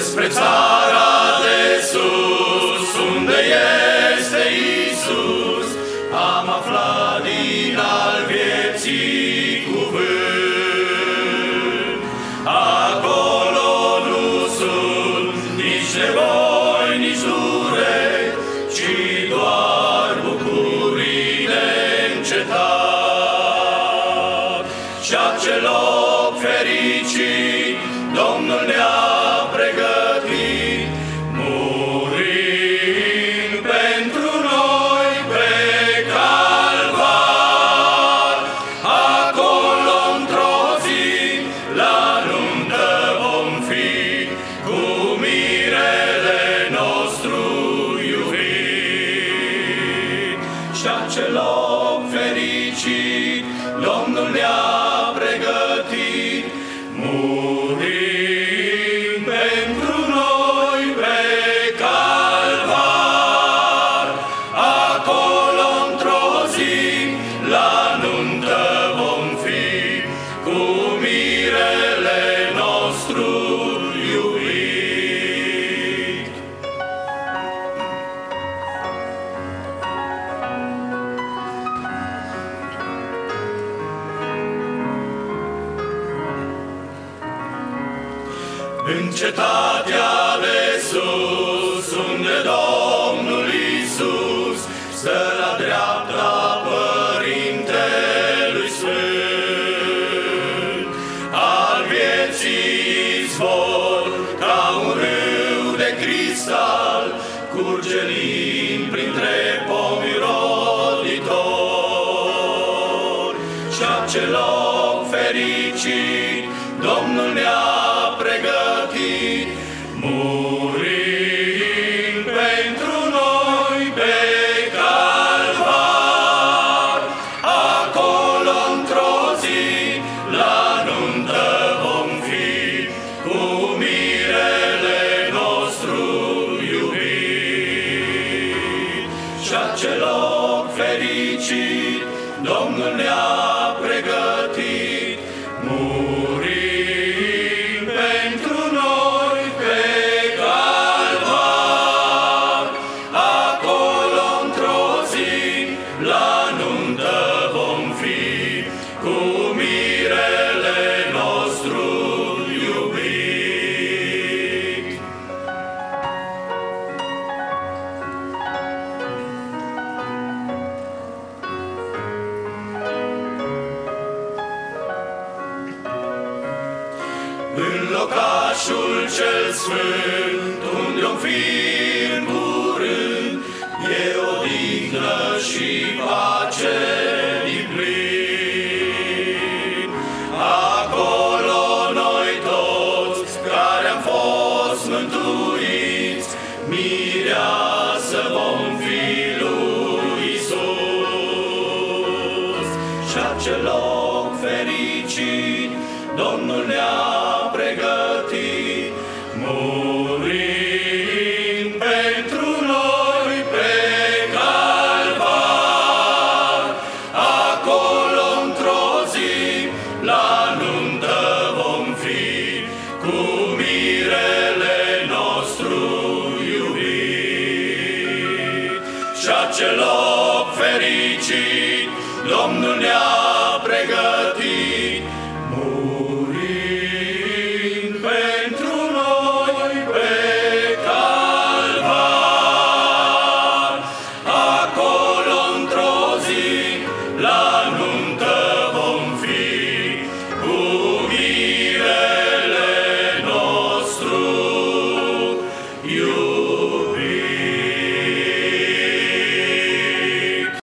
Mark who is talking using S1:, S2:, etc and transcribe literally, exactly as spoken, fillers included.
S1: Despre țara de sus, unde este Iisus, am aflat din al vieții cuvânt. Acolo nu sunt nici nevoi, nici dureri, ci doar bucurii neîncetat. Și acel loc fericit Domnul ne-a pregătit, murind pentru noi pe Calvar. Acolo într-o zi la nuntă vom fi cu mirele nostru iubit. Și acel loc fericit Domnul ne-a pregătit, murind pentru noi pe Calvar. Acolo într-o zi la nuntă vom fi cu mirele nostru iubit. În cetatea de sus, unde Domnul Iisus stă la dreapta Părintelui Sfânt, al vieții izvor, ca un râu de cristal, curge lin printre pomi roditori. Și acel loc fericit Domnul ne-a pregătit, murind pentru noi pe Calvar. Acolo într-o zi la nuntă vom fi cu mirele nostru iubit. Și acel loc fericit Domnul ne-a pregătit, murind pentru noi pe Calvar. Acolo într-o zi la nuntă vom fi cu mirele nostru iubit. În locașul cel sfânt, unde-o fi în curând, e odihnă și pace din plin. Acolo noi toți care am fost mântuiți, mireasă vom fi lui Iisus. Și acel loc fericit Domnul ne-a pregătit, murind pentru noi pe Calvar. Acolo într-o zi la nuntă vom fi cu mirele nostru iubit. Și acel loc fericit Domnul ne-a pregătit,